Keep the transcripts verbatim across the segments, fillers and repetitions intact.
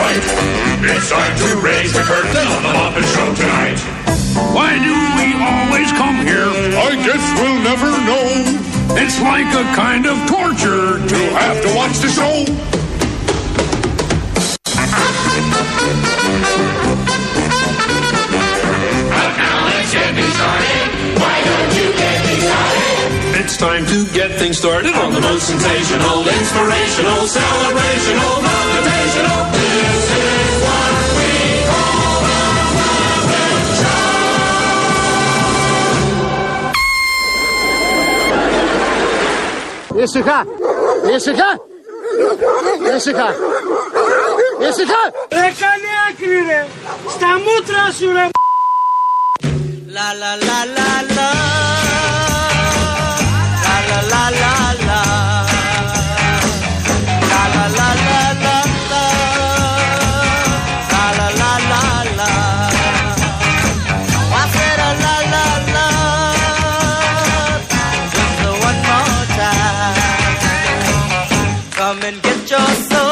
right. It's time to raise the curtain on the Muppet Show tonight. Why do we always come here? I guess we'll never know. It's like a kind of torture to have to watch the show. But now let's get me started. Why don't you get me started? It's time to get things started On the most sensational, inspirational, celebrational, motivational. This is what we call the Muppet Show. Ήσυχα! Ήσυχα! Ήσυχα! Ήσυχα! Ρε κάνε άκρη ρε! Στα μούτρα σου ρε! Λα λα λα λα λα Λα λα λα λα Λα λα λα λα λα Λα λα λα λα λα I said a la la la Just one more time Come and get your soul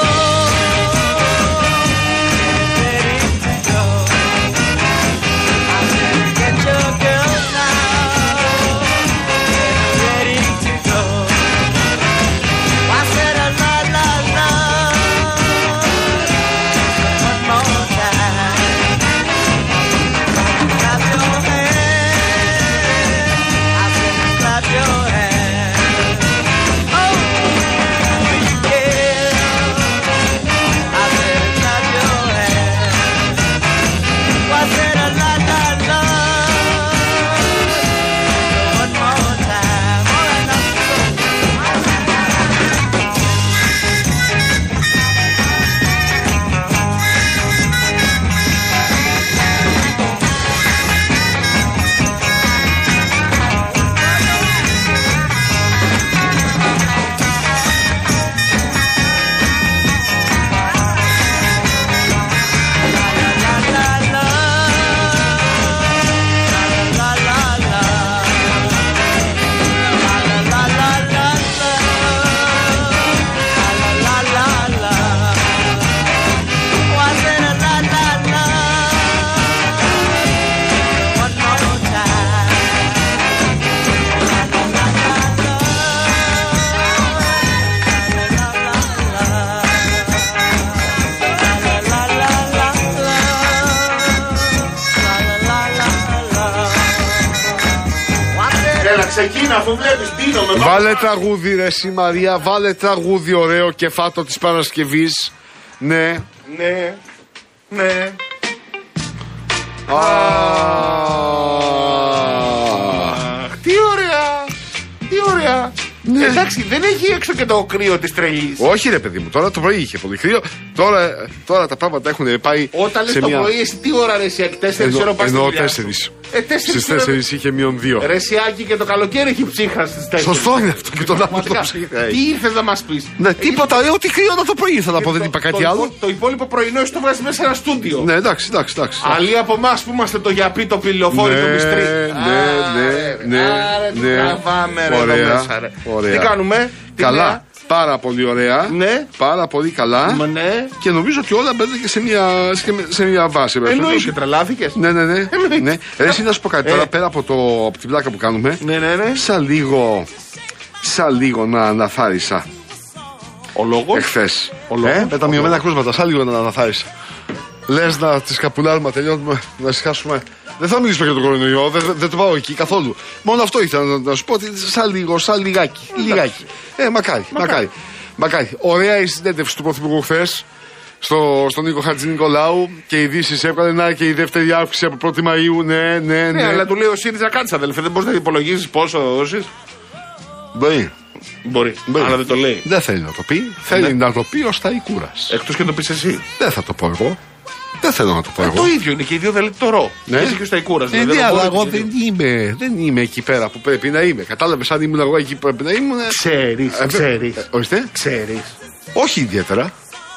Ξεκίνα, αφού βλέπεις, πίνομαι. Βάλε τραγούδι ρε εσύ Μαρία, βάλε τραγούδι ωραίο και φάτο της Παρασκευής. Ναι. Ναι. Ναι. Αχ, τι ωραία. Τι ωραία. Ναι. Εντάξει, δεν έχει έξω και το κρύο της τρελής. Όχι ρε παιδί μου, τώρα το πρωί είχε πολύ κρύο. Τώρα, τώρα τα πράγματα έχουν πάει. Όταν λες το μια... πρωί, εσύ τι ώρα ρε εσύ, τέσσερις ώρα πας στη δουλειά. τέσσερις. Ε, τέσσερις στις τέσσερις είχε μείον δύο. Ρε Σιάκη, και το καλοκαίρι έχει ψύχρα στις τέσσερις. Σωστό είναι αυτό και τον άνθρωπο. Τι ήρθες να μας πεις? Ναι, τίποτα, ε, ό,τι κρύο να το πρωί ήθελα να πω, δεν είπα κάτι άλλο. Το υπόλοιπο πρωινό εσύ το βγάζεις μέσα σε ένα στούντιο. Ναι, εντάξει, εντάξει, εντάξει. Άλλοι από εμάς που είμαστε το γιαπί, το πυλοφόρι, το μυστρί. Ναι, ναι, ναι. Τραβάμε ρε εδώ μέσα ρε. Τι κάνουμε? Καλά. Πάρα πολύ ωραία. Ναι. Πάρα πολύ καλά. Ναι. Και νομίζω ότι όλα μπαίνουν και σε μια, σε μια βάση. Εννοείς και τρελάθηκες. Ναι, ναι, ναι. ναι. Ρε, εσύ να σου πω κάτι τώρα πέρα από, το, από την πλάκα που κάνουμε. Ναι, ναι, ναι. Σαν λίγο. Σαν λίγο να αναθάρισα. Ο λόγος. Εχθές. Ε, με τα μειωμένα κρούσματα. Σαν λίγο να αναθάρισα. Λες να τις καπουλάρουμε, τελειώνουμε, να ησυχάσουμε. Δεν θα μιλήσουμε για τον κορονοϊό, δεν, δεν το πάω εκεί καθόλου. Μόνο αυτό ήθελα να, να σου πω, ότι σαν λίγο, σαν λιγάκι. Λιγάκι. Ε, μακάρι, μακάρι. μακάρι. Ωραία η συνέντευξη του Πρωθυπουργού χθες στο, στον Νίκο Χατζηνικολάου και οι ειδήσεις έβγαλε να και η δεύτερη αύξηση από πρώτη Μαΐου. Ναι, ναι, ναι. Ναι, αλλά του λέει ο ΣΥΡΙΖΑ κάτσε αδελφέ, δεν μπορείς να υπολογίσεις πόσο δώσεις. Μπορεί. Μπορεί, Μπορεί. Αλλά δεν το λέει. Δεν θέλει να το πει. Θέλει ναι. να το πει ως τα Ικούρας. Εκτός και να το πεις εσύ. Δεν θα το πω εγώ. Δεν θέλω να το πω ε, εγώ. Το ίδιο είναι και οι δύο δελεκτορό. Ναι. Και εσύ και ο Σταϊκούρας. Ε, ναι, αλλά εγώ δεν είμαι, δεν είμαι εκεί πέρα που πρέπει να είμαι. Κατάλαβες, αν ήμουν εγώ εκεί που πρέπει να ήμουν. Ξέρεις, ε, ξέρεις. Ε, ορίστε. Ξέρεις. Όχι ιδιαίτερα.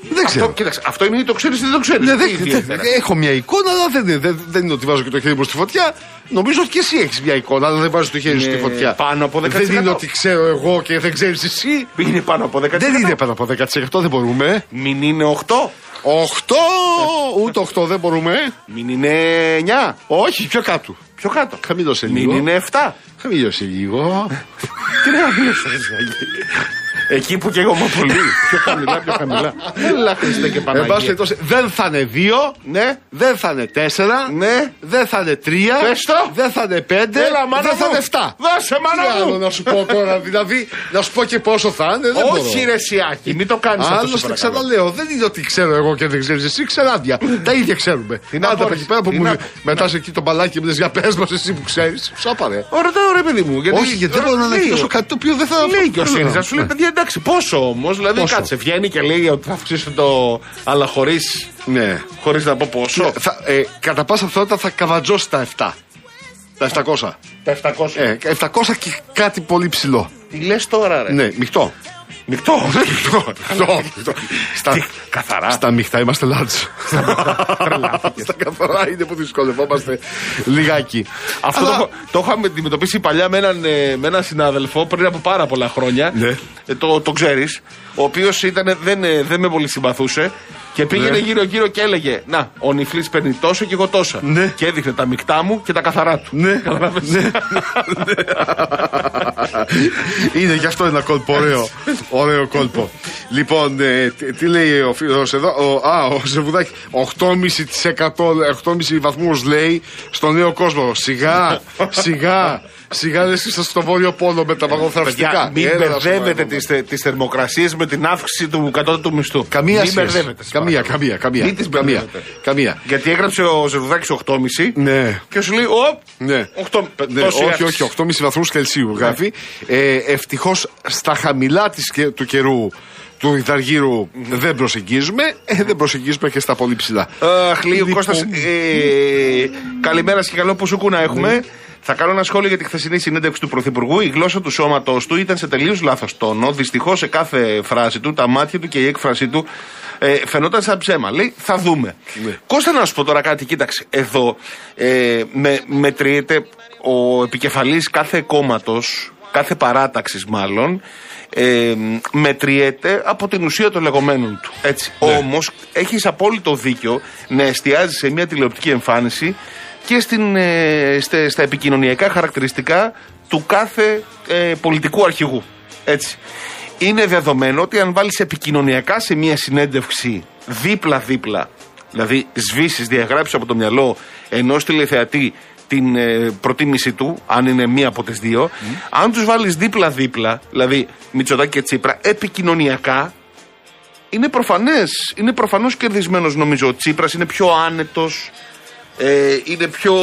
Δεν ξέρω. Αυτό, κοίταξε, αυτό είναι ή το ξέρει ή δεν το ξέρει. Ναι, έχω μια εικόνα, αλλά δεν, δεν, δεν είναι ότι βάζω και το χέρι μου στη φωτιά. Νομίζω ότι και εσύ έχει μια εικόνα, αλλά δεν βάζω το χέρι σου στη φωτιά. Πάνω από δέκα τοις εκατό. Δεν είναι ότι ξέρω εγώ και δεν ξέρει εσύ. Είναι πάνω από δέκα τοις εκατό. Δεν είναι πάνω από δέκα τοις εκατό, δεν μπορούμε. Μην είναι οκτώ. οκτώ! Ούτε οκτώ δεν μπορούμε. Μην είναι εννιά. Όχι, πιο κάτω. Πιο κάτω. Χαμήλωσε λίγο. Μην είναι επτά. Χαμήλωσε λίγο. Τι να χαμήλωσε. Εκεί που καίγομαι πολύ. Πιο χαμηλά, πιο χαμηλά. Έλα, Χριστέ και Παναγία. Δεν θα είναι δύο. Ναι. Δεν θα είναι τέσσερα. Ναι. Δεν θα είναι τρία. Πες το. Δεν θα είναι πέντε. Έλα, μάνα δεν θα μου. είναι εφτά. Δώσε, μάνα μου. Να σου πω τώρα, δηλαδή, να σου πω και πόσο θα είναι. Δεν Όχι, ρε Σιάκη, μην το κάνει αυτό. Άλλωστε, ξαναλέω, δεν είναι ότι ξέρω εγώ και δεν ξέρει εσύ, ξεράδια. Τα ίδια ξέρουμε. Τι να Άντε, πω, εκεί πέρα που τι μου να- μετά εκεί το μπαλάκι μου λες για πες μας εσύ που ξέρει. Σάπαρε. Ωραία, ρε παιδί μου. Όχι, γιατί δεν μπορώ να ανακοινώσω κάτι το οποίο δεν θα. Λέει και ο ΣΥΡΙΖΑ, σου λέει παιδιά εντάξει, πόσο όμω. Δηλαδή Πόσο? κάτσε, βγαίνει και λέει ότι θα αυξήσουν το. Αλλά χωρί. Ναι. Χωρί να πω πόσο. Θα, ε, κατά πάσα πιθανότητα θα καβατζώσει τα επτά. Τα επτακόσια. Τα επτακόσια. Ε, επτακόσια και κάτι πολύ ψηλό. Τι λε τώρα, ρε. Ναι, μειχτό. Μεικτό. Μειχτό. Στα, Τι, καθαρά. στα μειχτά είμαστε large. Στα καθαρά είναι που δυσκολευόμαστε λιγάκι. Αυτό Αλλά- το, το είχαμε αντιμετωπίσει παλιά με έναν, ε, με έναν συνάδελφο πριν από πάρα πολλά χρόνια. Ναι. Ε, το το ξέρει. Ο οποίο δεν, ε, δεν με πολύ συμπαθούσε. Και πήγαινε Ναι. γύρω-γύρω και έλεγε: Να, ο Νιφλής παίρνει τόσο και εγώ τόσα. Ναι. Και έδειχνε τα μεικτά μου και τα καθαρά του. Ναι, Καταλάβες? ναι. Είναι γι' αυτό ένα κόλπο ωραίο. Ωραίο κόλπο. Λοιπόν, ε, τι, τι λέει ο φίλος εδώ. Ο, α, ο Ζεβουδάκη. οκτώ κόμμα πέντε τοις εκατό, οκτώ κόμμα πέντε βαθμούς λέει στο νέο κόσμο. Σιγά, σιγά. Σιγά λες είστε στο βόρειο πόλο με τα βαγοθραυστικά. Παιδιά, μην Έλα, να σου μπερδεύετε πω. τις, θε- τις θερμοκρασίες με την αύξηση του κατώτατου μισθού. Καμία μην σχέση. μπερδεύετε. σας Καμία, παρακαλώ. καμία, καμία. Μην τις καμία, μπερδεύετε. καμία. Γιατί έγραψε ο Ζερουδάκης οκτώ κόμμα πέντε Ναι. και σου λέει: Ω, Ναι. οκτώ, Ναι, τόση όχι, αύξηση. όχι, οκτώ κόμμα πέντε βαθμούς Κελσίου γράφει. Ε, ευτυχώς στα χαμηλά της, και- του καιρού του Ιδαργύρου δεν προσεγγίζουμε, ε, δεν προσεγγίζουμε και στα πολύ ψηλά. Αχ, λέει ο Λοιπόν. Κώστας, ε, καλημέρα και καλό που σου να έχουμε. Ναι. Θα κάνω ένα σχόλιο για τη χθεσινή συνέντευξη του Πρωθυπουργού. Η γλώσσα του σώματος του ήταν σε τελείως λάθος τόνο. Δυστυχώς σε κάθε φράση του, τα μάτια του και η έκφρασή του ε, φαινόταν σαν ψέμα. Λέει, θα δούμε. Ναι. Κώστα, να σου πω τώρα κάτι, κοίταξε. Εδώ ε, με, μετριέται ο επικεφαλής κάθε κόμματος, κάθε παράταξης μάλλον, ε, μετριέται από την ουσία των λεγόμενων του. Έτσι. Ναι. Όμως έχεις απόλυτο δίκιο να εστιάζεις σε μια τηλεοπτική εμφάνιση και στην, ε, στε- στα επικοινωνιακά χαρακτηριστικά του κάθε ε, πολιτικού αρχηγού. Έτσι. Είναι δεδομένο ότι αν βάλεις επικοινωνιακά σε μια συνέντευξη δίπλα-δίπλα, δηλαδή σβήσεις, διαγράψεις από το μυαλό ενός τηλεθεατή την ε, προτίμηση του, αν είναι μία από τις δύο, αν τους βάλεις δίπλα-δίπλα, δηλαδή Μητσοτάκη και Τσίπρα, επικοινωνιακά, είναι προφανές, είναι προφανώς κερδισμένος νομίζω. Ο Τσίπρας είναι πιο άνετος, ε, είναι πιο...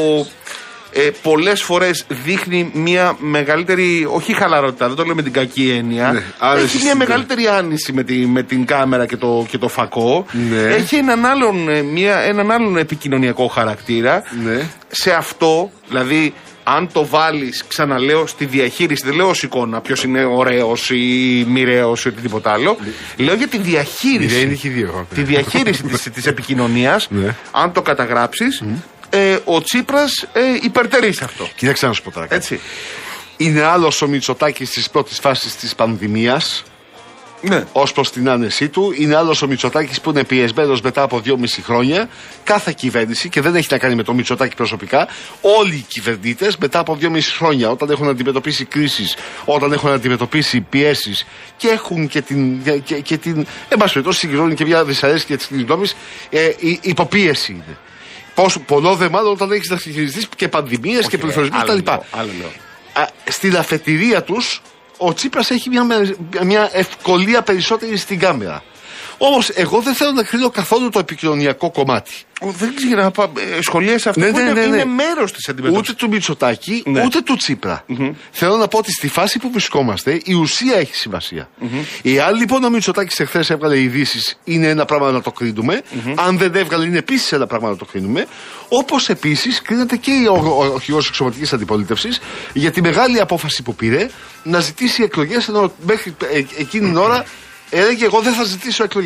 Ε, πολλές φορές δείχνει μια μεγαλύτερη, όχι χαλαρότητα, δεν το λέω με την κακή έννοια, Ναι, άρεση έχει μια στην- μεγαλύτερη άνηση με, τη, με την κάμερα και το, και το φακό, Ναι. έχει έναν άλλον, ε, μια, έναν άλλον επικοινωνιακό χαρακτήρα. Ναι. Σε αυτό, δηλαδή, αν το βάλεις, ξαναλέω, στη διαχείριση, δεν λέω ως εικόνα ποιος είναι ωραίος ή μοιραίος ή οτιδήποτε άλλο, λέω για τη διαχείριση. Μοιραίοι έχει δύο. Τη διαχείριση της, της επικοινωνίας, Ναι. αν το καταγράψεις, ε, ο Τσίπρας ε, υπερτερεί σε αυτό. Κοίταξε να σου πω τώρα κάτι. Έτσι. Είναι άλλος ο Μητσοτάκης της πρώτης φάσης της πανδημίας, Ναι. ως προς την άνεσή του. Είναι άλλος ο Μητσοτάκης που είναι πιεσμένος μετά από δυόμιση χρόνια. Κάθε κυβέρνηση, και δεν έχει να κάνει με τον Μητσοτάκη προσωπικά, όλοι οι κυβερνήτες μετά από δυόμιση χρόνια, όταν έχουν αντιμετωπίσει κρίσεις, όταν έχουν αντιμετωπίσει πιέσεις και έχουν και την. Και, και την εν πάση περιπτώσει, συγκεντρώνουν και μια δυσαρέσκεια της κοινής γνώμης, ε, η υποπίεση είναι. Πόσο, πολλό δε μάλλον όταν έχει να χειριστεί και πανδημίες και πληθωρισμού άλλο κτλ. λέω, άλλο λέω. Α, στην αφετηρία τους ο Τσίπρας έχει μια, με- μια ευκολία περισσότερη στην κάμερα. Όμως εγώ δεν θέλω να κρίνω καθόλου το επικοινωνιακό κομμάτι. Ο, δεν ξέρω να πα- ε, σχολιάσει αυτό Ναι, που ναι, είναι, ναι, ναι. είναι μέρος της αντιμετώπισης. Ούτε του Μητσοτάκη, Ναι. ούτε του Τσίπρα. Θέλω να πω ότι στη φάση που βρισκόμαστε η ουσία έχει σημασία. Εάν λοιπόν ο Μητσοτάκης εχθές έβγαλε ειδήσεις, είναι ένα πράγμα να το κρίνουμε. Αν δεν έβγαλε, είναι επίσης ένα πράγμα να το κρίνουμε. Όπως επίσης κρίνεται και ο, ο, ο αρχηγός εξωματικής αντιπολίτευσης για τη μεγάλη απόφαση που πήρε να ζητήσει εκλογές, ενώ μέχρι ε, εκείνη την ώρα έλεγε: εγώ δεν θα ζητήσω εκλογές.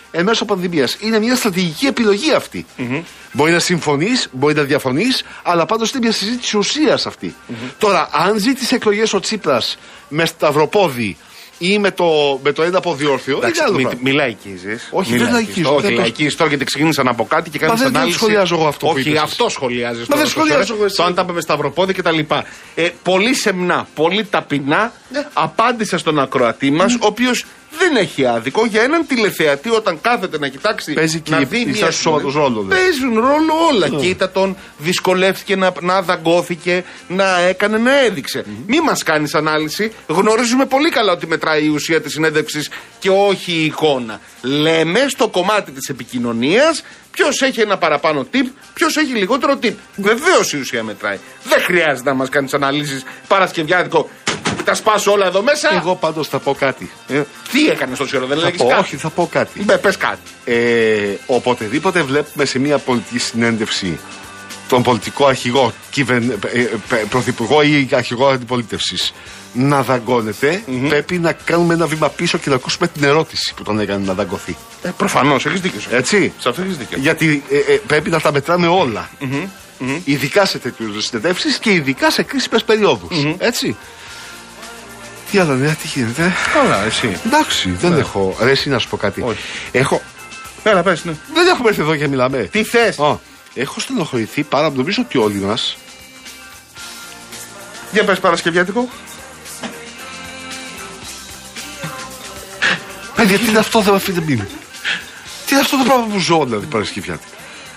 εν μέσω πανδημίας. Είναι μια στρατηγική επιλογή αυτή. Mm-hmm. Μπορεί να συμφωνείς, μπορεί να διαφωνείς, αλλά πάντως είναι μια συζήτηση ουσίας αυτή. Mm-hmm. Τώρα, αν ζήτησε εκλογές ο Τσίπρας με σταυροπόδι ή με το, με το ένα ποδιόρθιο. Εντάξει, μι, μη λαϊκίζεις. Όχι, δεν λαϊκίζω. Όχι, λαϊκίζεις τώρα γιατί ξεκίνησαν από κάτι και κάνεις ανάλυση. Δεν σχολιάζω εγώ αυτό. Όχι, αυτό σχολιάζεις. Μα δεν σχολιάζω εγώ. Το αν τα με σταυροπόδι και τα λοιπά. Ε, πολύ σεμνά, πολύ ταπεινά ναι. απάντησα στον ακροατή μας, mm. ο οποίος δεν έχει άδικο για έναν τηλεθεατή όταν κάθεται να κοιτάξει. Παίζει να και δει μια ρόλο. Παίζουν ρόλο όλα. Yeah. Κοίτα τον, δυσκολεύτηκε να, να δαγκώθηκε, να έκανε, να έδειξε. Mm. Μη μας κάνεις ανάλυση. Γνωρίζουμε πολύ καλά ότι μετράει η ουσία της συνέντευξης και όχι η εικόνα. Λέμε στο κομμάτι της επικοινωνίας ποιος έχει ένα παραπάνω tip, ποιος έχει λιγότερο tip. Βεβαίως η ουσία μετράει. Δεν χρειάζεται να μας κάνεις αναλύσεις παρασκευιάτικο. Τα σπάσω όλα εδώ μέσα. Εγώ πάντως θα πω κάτι. Ε, τι έκανες τόση ώρα, δεν λέγεις κάτι. Όχι, θα πω κάτι. Μπε, πες κάτι. Ε, οποτεδήποτε βλέπουμε σε μια πολιτική συνέντευξη τον πολιτικό αρχηγό, κυβερν, ε, ε, πρωθυπουργό ή αρχηγό αντιπολίτευσης να δαγκώνεται, mm-hmm. πρέπει να κάνουμε ένα βήμα πίσω και να ακούσουμε την ερώτηση που τον έκανε να δαγκωθεί. Ε, προφανώς, έχεις δίκιο. Έτσι. Σε αυτό έχεις δίκιο. Γιατί ε, ε, πρέπει να τα μετράμε όλα. Mm-hmm. Mm-hmm. Ειδικά σε τέτοιου συνεντεύξεις και ειδικά σε κρίσιμες περιόδους. Mm-hmm. Έτσι. Τι άλλο νέα, τι γίνεται. Καλά, εσύ. Εντάξει, δεν ναι. έχω. Ρε, εσύ να σου πω κάτι. Όχι. Έχω. Έλα, πες, ναι. Δεν έχουμε έρθει εδώ και μιλάμε. Τι θες. Oh. Έχω στενοχωρηθεί πάρα, νομίζω ότι όλοι μας. Για πες παρασκευιάτικο. Παιδιά, τι είναι αυτό, δεν με αφήνετε μην. Τι είναι αυτό το πράγμα που ζω, δηλαδή, παρασκευιάτικα.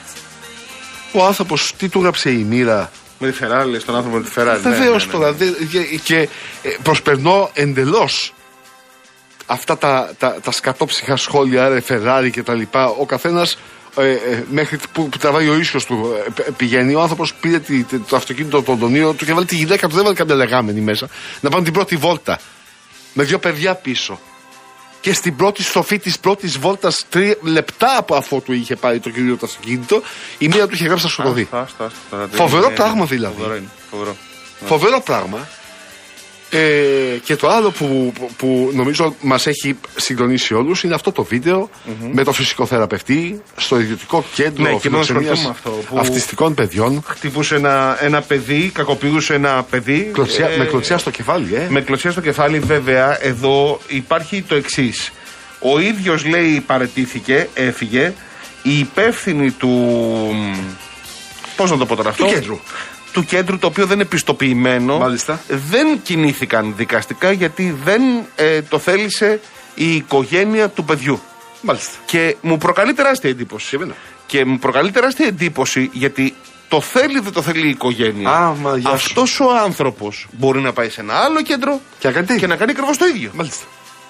Ο άνθρωπος, τι του έγραψε η μοίρα. Με τη Φεράρι, στον άνθρωπο με τη Φεράρι. Βεβαίως ναι, ναι, ναι. τώρα. Και, και προσπερνώ εντελώς αυτά τα, τα, τα σκατόψυχα σχόλια, ρε Φεράρι και τα λοιπά. Ο καθένας ε, ε, μέχρι που, που τραβάει ο ίσιος του ε, πηγαίνει. Ο άνθρωπος πήρε τη, τη, το αυτοκίνητο των Αντωνίων του και βάλει τη γυναίκα του, δεν βάλει καμιά λεγάμενη μέσα. Να πάνε την πρώτη βόλτα. Με δύο παιδιά πίσω. Και στην πρώτη στροφή της πρώτης βόλτας, τρία λεπτά από αφού του είχε πάρει το κυρίο το αυτοκίνητο, η μία του είχε γράψει να σκοτωθεί. Φοβερό είναι, πράγμα δηλαδή. Φοβερό, είναι, φοβερό. φοβερό πράγμα. Ε, και το άλλο που, που, που νομίζω μας έχει συγκλονίσει όλους είναι αυτό το βίντεο mm-hmm. με το φυσικοθεραπευτή στο ιδιωτικό κέντρο ναι, φιλοξενίας αυτιστικών παιδιών. Χτυπούσε ένα, ένα παιδί, κακοποιούσε ένα παιδί. Κλωτσιά, ε, με κλωτσιά στο κεφάλι, ε. Με κλωτσιά στο κεφάλι, βέβαια, εδώ υπάρχει το εξής. Ο ίδιος λέει παραιτήθηκε, έφυγε. Η υπεύθυνη του. Πώς να το πω τώρα αυτό. Του κέντρου. Του κέντρου, το οποίο δεν είναι πιστοποιημένο. Μάλιστα. Δεν κινήθηκαν δικαστικά γιατί δεν ε, το θέλησε η οικογένεια του παιδιού. Μάλιστα. Και μου προκαλεί τεράστια εντύπωση. Εμένα. Και μου προκαλεί τεράστια εντύπωση γιατί το θέλει, δεν το θέλει η οικογένεια. Α, αυτός ο άνθρωπος μπορεί να πάει σε ένα άλλο κέντρο και, και να κάνει ακριβώς το ίδιο. Μάλιστα.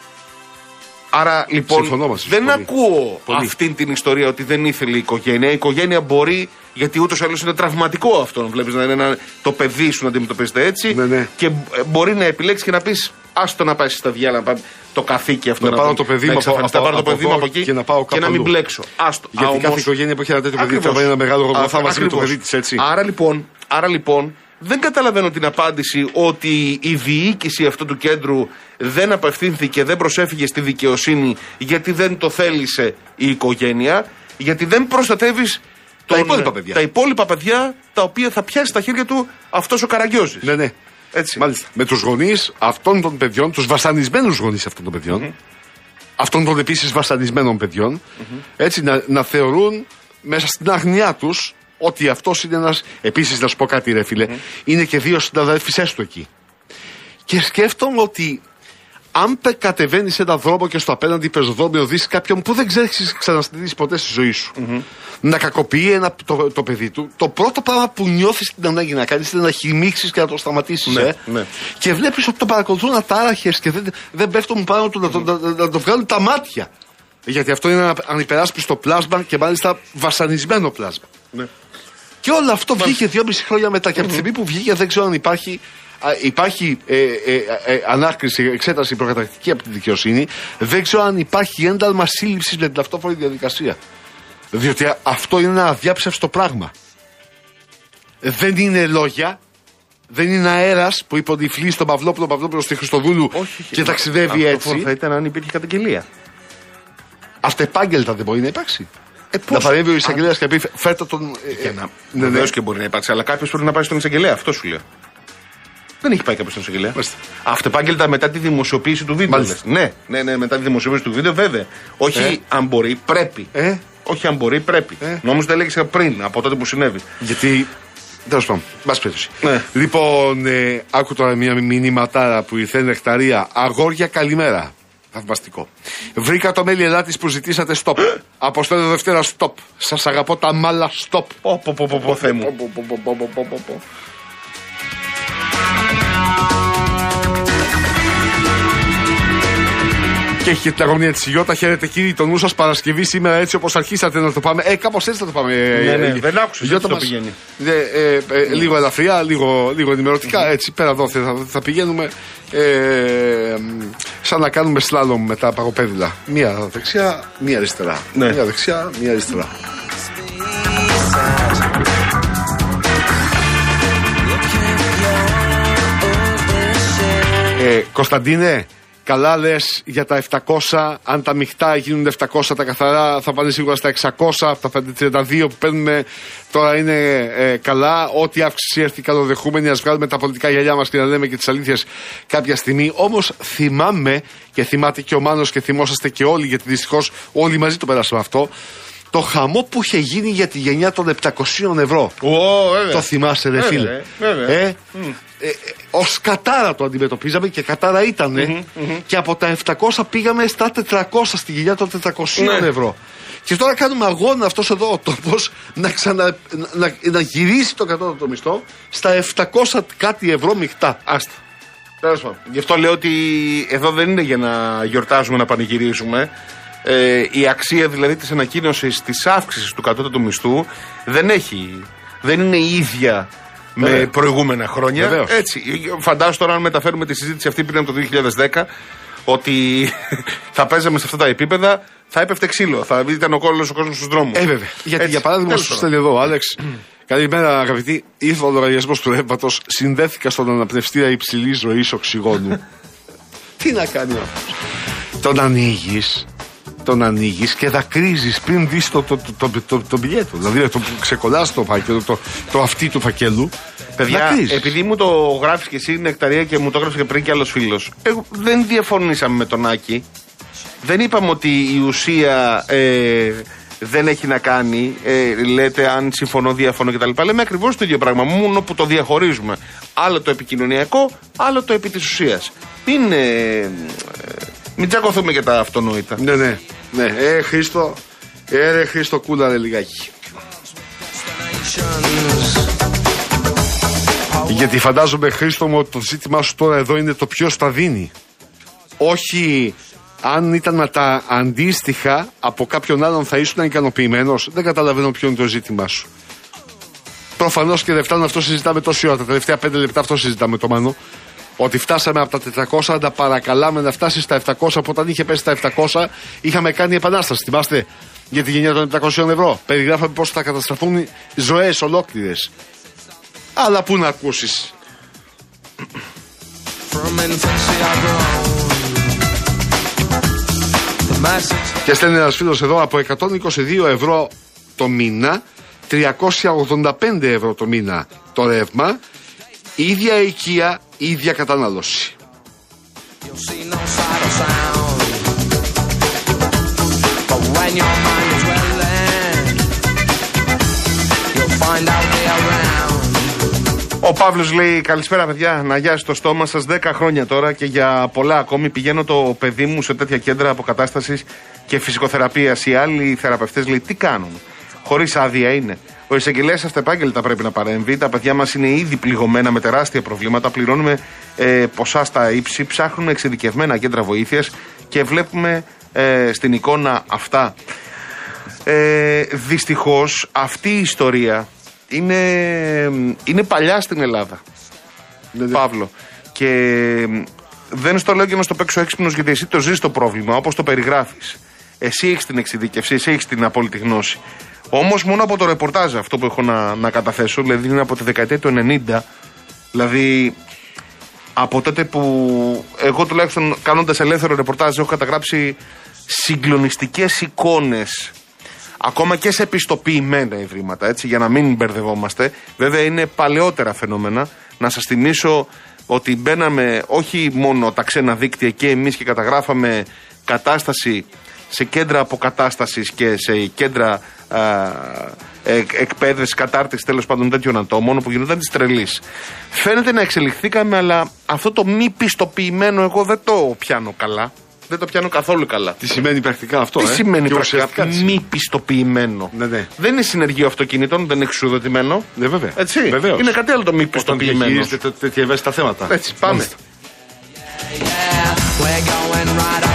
Άρα λοιπόν δεν πολύ. ακούω πολύ. αυτήν την ιστορία ότι δεν ήθελε η οικογένεια. Η οικογένεια μπορεί, γιατί ούτως ή άλλως είναι τραυματικό αυτό. Βλέπεις να είναι ένα, το παιδί σου να αντιμετωπίζεται έτσι. Ναι, ναι. Και μπορεί να επιλέξει και να πει: άστο να πάει στα διάλα, να πάει το καθήκη αυτό. Να, να πάρω το παιδί μου από, από, από, από, από εκεί και να, πάω και να μην μπλέξω. Άστο. Γιατί Α, κάθε όμως, οικογένεια που έχει ένα τέτοιο παιδί θα πάει ένα μεγάλο θαύμα με το παιδί της έτσι. Άρα λοιπόν, άρα λοιπόν δεν καταλαβαίνω την απάντηση ότι η διοίκηση αυτού του κέντρου δεν απευθύνθηκε, δεν προσέφυγε στη δικαιοσύνη γιατί δεν το θέλησε η οικογένεια, γιατί δεν προστατεύεις τα υπόλοιπα παιδιά. Τα υπόλοιπα παιδιά τα οποία θα πιάσει στα χέρια του αυτός ο Καραγκιόζης. Ναι, ναι. Έτσι. Μάλιστα. Με τους γονείς αυτών των παιδιών, τους βασανισμένους γονείς αυτών των παιδιών, mm-hmm. αυτών των επίσης βασανισμένων παιδιών, mm-hmm. έτσι να, να θεωρούν μέσα στην αγνιά τους ότι αυτός είναι ένας. Επίσης, να σου πω κάτι, ρε φίλε, mm-hmm. είναι και δύο συναδέλφισές του εκεί. Και σκέφτομαι ότι αν κατεβαίνεις έναν δρόμο και στο απέναντι πεζοδρόμιο δεις κάποιον που δεν ξέρεις ξαναστηρίσει ποτέ στη ζωή σου mm-hmm. να κακοποιεί ένα, το, το παιδί του, το πρώτο πράγμα που νιώθεις την ανάγκη να κάνεις είναι να χυμίξεις και να το σταματήσεις. Ναι, ε. ναι. Και βλέπεις ότι το παρακολουθούν ατάραχες και δεν, δεν πέφτουν πάνω του mm-hmm. να, να, να το βγάλουν τα μάτια. Γιατί αυτό είναι ένα ανυπεράσπιστο πλάσμα και μάλιστα βασανισμένο πλάσμα. Ναι. Και όλο αυτό βγήκε δυόμιση χρόνια μετά. Και από τη στιγμή που βγήκε, δεν ξέρω αν υπάρχει, α, υπάρχει ε, ε, ε, ε, ανάκριση, εξέταση προκαταρκτική από τη δικαιοσύνη. Δεν ξέρω αν υπάρχει ένταλμα σύλληψης με την ταυτόφορη διαδικασία. Διότι αυτό είναι ένα αδιάψευστο πράγμα. Δεν είναι λόγια. Δεν είναι αέρας που είπε ότι φλεί στον Παυλόπουλο, Παυλόπουλο στη Χριστοδούλου. Όχι, και ταξιδεύει αυτό έτσι. Αυτό θα ήταν αν υπήρχε καταγγελία. Αυτεπάγγελτα δεν μπορεί να υπάρξει. Ε, να παρέμβει ο εισαγγελέας και να πει φέρτε τον. Ε, να... ναι, βεβαίως και μπορεί να υπάρξει, αλλά κάποιος πρέπει να πάει στον εισαγγελέα. Αυτό σου λέω. Δεν έχει πάει κάποιος στον εισαγγελέα. Αυτεπάγγελτα μετά τη δημοσιοποίηση του βίντεο. Ναι, ναι, ναι, μετά τη δημοσιοποίηση του βίντεο, βέβαια. Όχι ε. αν μπορεί, πρέπει. Ε. Όχι αν μπορεί, πρέπει. Ε. Νόμος δεν έλεγε πριν, από τότε που συνέβη. Γιατί. Τέλος πάντων, μπας πέτωση. Ναι. Λοιπόν, ε, άκου τώρα μια μηνύματάρα που ήρθε νεκταρία. Αγόρια, καλημέρα. Θαυμαστικό. Βρήκα το μέλι Ελλάτης που ζητήσατε stop. Αποστέλω Δευτέρα stop. Σας αγαπώ τα μάλα stop. Πω πω πω πω Θεέ μου. Και έχει και την αγωνία τη Ιώτα. Χαίρετε κύριοι, το νου σας Παρασκευή σήμερα έτσι όπως αρχίσατε να το πάμε. Ε, κάπως έτσι θα το πάμε. Ναι, ναι, δεν άκουσες έτσι το πηγαίνει. Ε, ε, ε, ναι. Λίγο ελαφριά, λίγο, λίγο ενημερωτικά. Mm-hmm. Έτσι πέρα εδώ θα, θα πηγαίνουμε ε, σαν να κάνουμε σλάλομ με τα παγοπέδιλα. Μία δεξιά, μία αριστερά. Ναι. Μία δεξιά, μία αριστερά. Ε, Κωνσταντίνε, καλά λες για τα επτακόσια. Αν τα μειχτά γίνουν επτακόσια, τα καθαρά θα πάνε σίγουρα στα εξακόσια. Από τα τριάντα δύο που παίρνουμε τώρα είναι ε, καλά. Ό,τι αύξηση έρθει καλοδεχούμενη. Ας βγάλουμε τα πολιτικά γυαλιά μας και να λέμε και τις αλήθειες κάποια στιγμή. Όμως θυμάμαι και θυμάται και ο Μάνος και θυμόσαστε και όλοι, γιατί δυστυχώς όλοι μαζί το περάσαμε αυτό. Το χαμό που είχε γίνει για τη γενιά των επτακοσίων ευρώ. Oh, το θυμάσαι, ρε φίλε. Ε, mm. ε, ε, ως κατάρα το αντιμετωπίζαμε και κατάρα ήτανε. Mm-hmm, mm-hmm. Και από τα επτακόσια πήγαμε στα τετρακόσια στη γενιά των τετρακοσίων ναι. ευρώ. Και τώρα κάνουμε αγώνα αυτός εδώ ο τόπος να, ξανα, να, να γυρίσει το κατώτατο μισθό στα επτακόσια κάτι ευρώ μειχτά. Άστα. Γι' αυτό λέω ότι εδώ δεν είναι για να γιορτάζουμε, να πανηγυρίζουμε. Ε, η αξία δηλαδή της ανακοίνωσης της αύξησης του κατώτατου μισθού δεν έχει, δεν είναι η ίδια με Βέβαια. προηγούμενα χρόνια. Βεβαίως. Έτσι, φαντάζομαι τώρα αν μεταφέρουμε τη συζήτηση αυτή πριν από το δύο χιλιάδες δέκα ότι θα παίζαμε σε αυτά τα επίπεδα, θα έπεφτε ξύλο, θα ήταν ο κόλλος ο κόσμος στους δρόμους. Ε, βέβαια. Γιατί για παράδειγμα σου στέλνει εδώ, Άλεξ. Καλημέρα αγαπητοί, ήρθε ο λογαριασμός του ρεύματος, συνδέθηκα στον αναπνευστήρα υψηλής ροής οξυγόνου. Τι να κάνει αυτός. Τον ανοίγεις. Τον ανοίγεις και δακρύζεις πριν δεις το, το, το, το, το, το μπιλιέτο. Δηλαδή το ξεκολλάς το φάκελο, το, το αυτί του φακέλου. Παιδιά, δακρύζεις. Επειδή μου το γράφεις και εσύ νεκταρία και μου το έγραψε και πριν κι άλλος φίλος, εγώ, δεν διαφωνήσαμε με τον Άκη. Δεν είπαμε ότι η ουσία ε, δεν έχει να κάνει. Ε, λέτε αν συμφωνώ, διαφωνώ κτλ. Λέμε ακριβώς το ίδιο πράγμα, μόνο που το διαχωρίζουμε. Άλλο το επικοινωνιακό, άλλο το επί της ουσίας. Είναι. Ε, Μην τσακωθούμε για τα αυτονόητα. Ναι, ναι. ναι. Ε, Χρήστο, ε, ρε Χρήστο, κούλαρε λιγάκι. Γιατί φαντάζομαι, Χρήστο μου, ότι το ζήτημά σου τώρα εδώ είναι το ποιος τα δίνει. Όχι αν ήταν τα αντίστοιχα από κάποιον άλλον θα ήσουν ικανοποιημένος. Δεν καταλαβαίνω ποιο είναι το ζήτημά σου. Προφανώς και δεν φτάνουν, αυτό συζητάμε τόση ώρα. Τα τελευταία πέντε λεπτά αυτό συζητάμε το Μάνο. Ότι φτάσαμε από τα τετρακόσια, να παρακαλάμε να φτάσει στα επτακόσια. Που όταν είχε πέσει στα επτακόσια, είχαμε κάνει επανάσταση. Θυμάστε για τη γενιά των επτακόσιων ευρώ. Περιγράφαμε πώς θα καταστραφούν οι ζωές ολόκληρες. Αλλά πού να ακούσεις. Και στέλνει ένας φίλος εδώ από εκατόν είκοσι δύο ευρώ το μήνα, τριακόσια ογδόντα πέντε ευρώ το μήνα το ρεύμα. Ίδια οικία, ίδια κατανάλωση. Ο Παύλος λέει καλησπέρα παιδιά, να γιάσει το στόμα σας, δέκα χρόνια τώρα και για πολλά ακόμη πηγαίνω το παιδί μου σε τέτοια κέντρα αποκατάστασης και φυσικοθεραπείας. Οι άλλοι θεραπευτές λέει τι κάνουν, χωρίς άδεια είναι. Ο εισαγγελέας αυτεπάγγελτα πρέπει να παρέμβει. Τα παιδιά μας είναι ήδη πληγωμένα με τεράστια προβλήματα. Πληρώνουμε ε, ποσά στα ύψη, ψάχνουμε εξειδικευμένα κέντρα βοήθειας και βλέπουμε ε, στην εικόνα αυτά. Ε, δυστυχώς αυτή η ιστορία είναι, είναι παλιά στην Ελλάδα. Ναι, ναι. Παύλο. Και δεν στο λέω και να στο παίξω έξυπνος, γιατί εσύ το ζεις το πρόβλημα όπως το περιγράφεις. Εσύ έχεις την εξειδίκευση, εσύ έχεις την απόλυτη γνώση. Όμως μόνο από το ρεπορτάζ αυτό που έχω να, να καταθέσω, δηλαδή είναι από τη δεκαετία του ενενήντα, δηλαδή από τότε που εγώ τουλάχιστον κάνοντας ελεύθερο ρεπορτάζ έχω καταγράψει συγκλονιστικές εικόνες, ακόμα και σε επιστοποιημένα ιδρύματα, έτσι, για να μην μπερδευόμαστε. Βέβαια είναι παλαιότερα φαινόμενα. Να σας θυμίσω ότι μπαίναμε όχι μόνο τα ξένα δίκτυα και εμείς και καταγράφαμε κατάσταση σε κέντρα αποκατάστασης και σε κέντρα α, εκ, εκπαίδευση, κατάρτιση τέλος πάντων τέτοιων ατόμων που γινόταν της τρελής. Φαίνεται να εξελιχθήκαμε, αλλά αυτό το μη πιστοποιημένο εγώ δεν το πιάνω καλά. Δεν το πιάνω καθόλου καλά. Τι σημαίνει πρακτικά αυτό, Τι ε? σημαίνει Και πρακτικά μη πιστοποιημένο? Ναι, ναι. Δεν είναι συνεργείο αυτοκινήτων, δεν είναι εξουδοτημένο. Ναι, βέβαια. Έτσι. Βεβαίως. Είναι κάτι άλλο το μη Όταν πιστοποιημένο. διαχειρίζεται τέτοια ευαίσθητα θέματα. Έτσι, πάμε. Μάλιστα. Yeah, we're going right